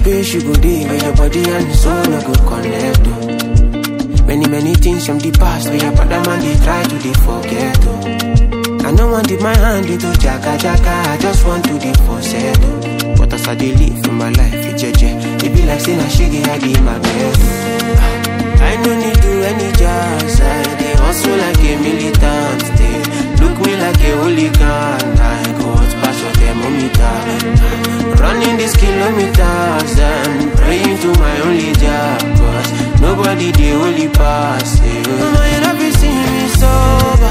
space you go dey where your body and soul no go connect. Many things from the past where your brother man they try to they forget. I no want dip my hand into jaga. I just want to dey for settle. But as I dey live in my life, it be like saying I shake it, I give my bed. I no need do any jazz. I dey hustle like a militant. They look me like a hooligan. I go out past your thermometer, running these kilometers and praying to my only job. Cause nobody they only pass. Mama, you never see me sober.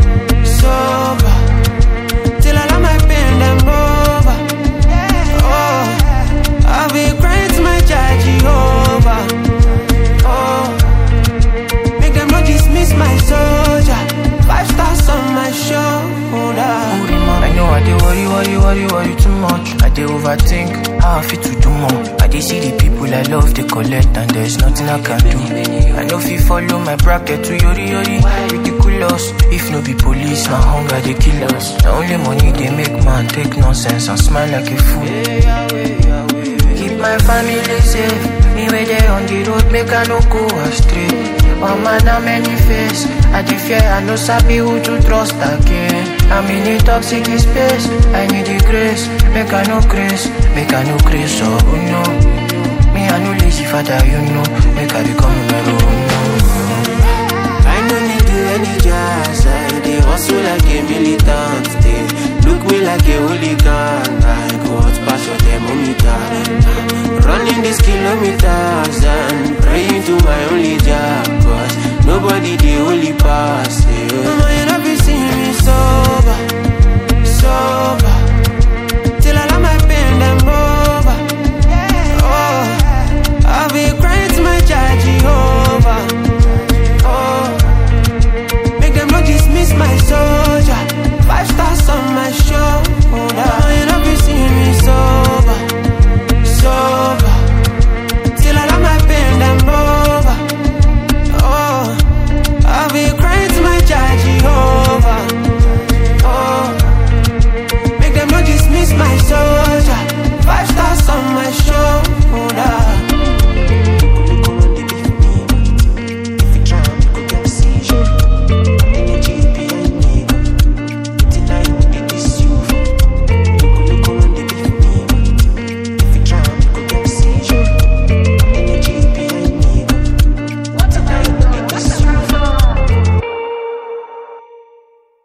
Till I let my pain them over. Oh, I'll be crying to my child Jehovah. Oh, make them not dismiss my soldier. 5 stars on my shoulder. I know I dey worry too much. I dey overthink how I fit to do more. I dey see the people I love, they collect, and there's nothing I can do. I know if you follow my bracket to yori. Ridiculous, if no be police, my hunger they kill us. The only money they make man take nonsense and smile like a fool. Keep my family safe, me where they on the road, make I no go astray. Oh man, I'm many face, I dey fear, I no sabi who to trust again. I'm in a toxic space, I need the grace, make I no grace, oh no. Me I no lazy father, you know, make I become numero uno. I no need do any jazz, I dey hustle like a militant. They look me like a hooligan. I go out past your thermometer, running these kilometers and praying to my only job. Cause nobody they only pass.